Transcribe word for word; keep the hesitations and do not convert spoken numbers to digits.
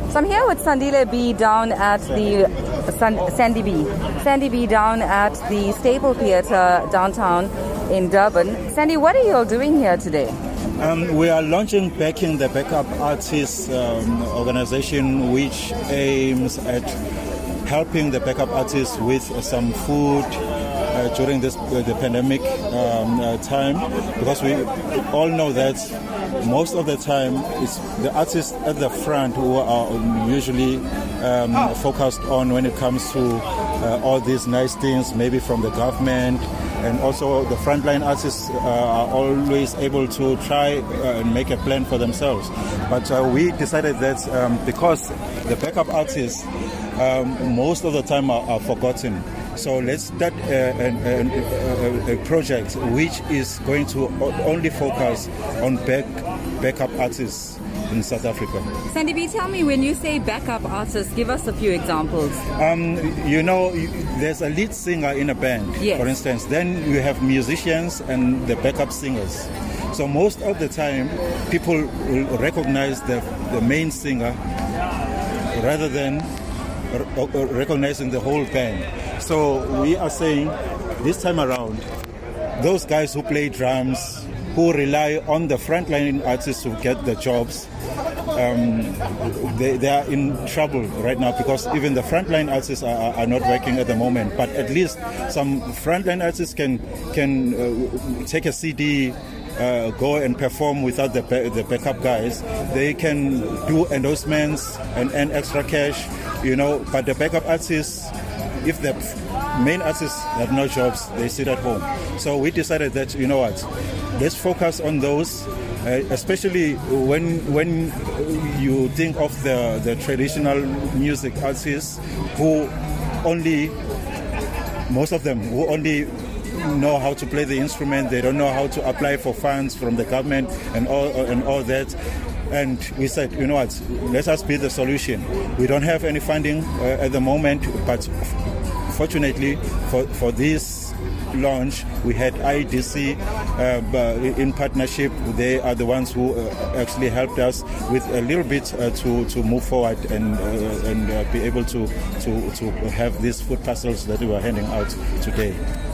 So I'm here with Sandile B down at the San, Sandy B. Sandy B down at the Staple Theatre downtown in Durban. Sandy, what are you all doing here today? Um, we are launching Backing the Backup Artists um, organization, which aims at helping the backup artists with uh, some food uh, during this uh, the pandemic um, uh, time, because we all know that most of the time it's the artists at the front who are usually um, focused on when it comes to uh, all these nice things, maybe from the government. And also the frontline artists uh, are always able to try uh, and make a plan for themselves. But uh, we decided that um, because the backup artists um, most of the time are, are forgotten, so let's start uh, an, an, a, a project which is going to only focus on back, backup artists in South Africa. Sandy B, tell me, when you say backup artists, give us a few examples. Um, you know, there's a lead singer in a band, yes, for instance. Then you have musicians and the backup singers. So most of the time, people will recognize the, the main singer rather than recognizing the whole band. So we are saying this time around, those guys who play drums, who rely on the frontline artists to get the jobs, um, they, they are in trouble right now, because even the frontline artists are, are not working at the moment. But at least some frontline artists can can uh, take a C D, uh, go and perform without the the backup guys. They can do endorsements and earn extra cash, you know. But the backup artists, if the main artists have no jobs, they sit at home. So we decided that, you know what, let's focus on those, uh, especially when when you think of the, the traditional music artists who only, most of them, who only know how to play the instrument, they don't know how to apply for funds from the government and all and all that. And we said, you know what, let us be the solution. We don't have any funding uh, at the moment, but fortunately for, for this launch, we had I D C uh, in partnership. They are the ones who uh, actually helped us with a little bit uh, to, to move forward and uh, and uh, be able to, to, to have these food parcels that we are handing out today.